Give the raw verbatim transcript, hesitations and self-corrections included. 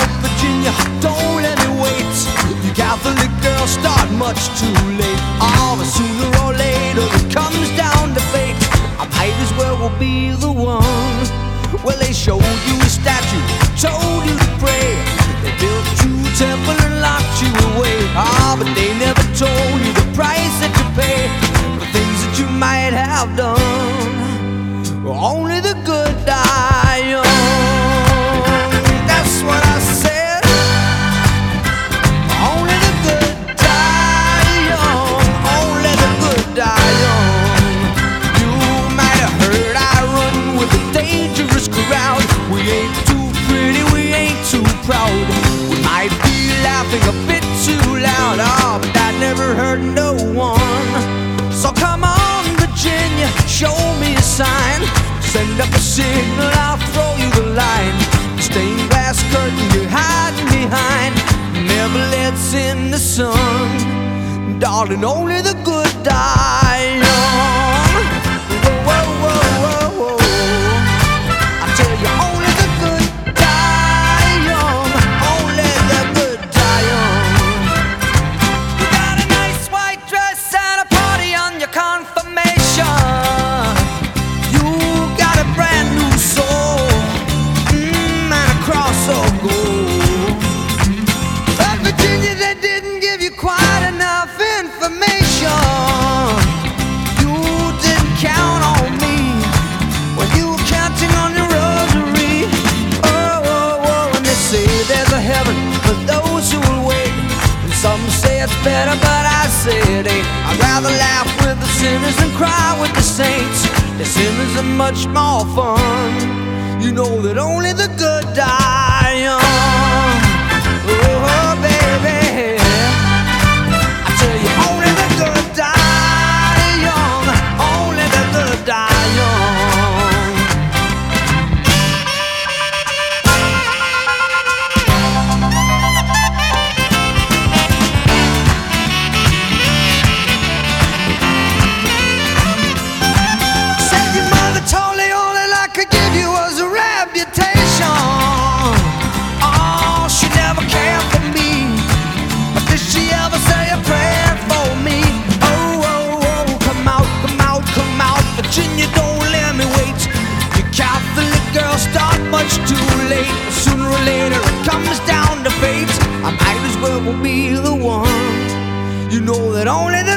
out, Virginia, don't let me wait. You Catholic girls start much too late. Oh, but sooner or later it comes down to fate. I might as well will be the one. Well, they showed you a statue, told you to pray. They built you a temple and locked you away. Ah, but they never told you the price that you pay for things that you might have done. Only the good die young. That's what I said. Only the good die young. Only the good die young. You might have heard I run with a dangerous crowd. We ain't too pretty, we ain't too proud. We might be laughing a bit too loud. Oh, but that never hurt no one. So come on, Virginia, show me a sign. Send up a signal, I'll throw you the line. The stained glass curtain you're hiding behind never lets in the sun. Darling, only the good die young. Whoa, whoa, whoa, whoa, whoa. I tell you, only the good die young. Only the good die young. You got a nice white dress and a party on your confirmation. Some say it's better, but I say it ain't. I'd rather laugh with the sinners than cry with the saints. The sinners are much more fun. You know that only the good die young. Oh, baby, I tell you, only the good die young. Only the good die young. Virginia, don't let me wait. You Catholic girls start much too late. Sooner or later it comes down to fate. I might as well be the one. You know that only the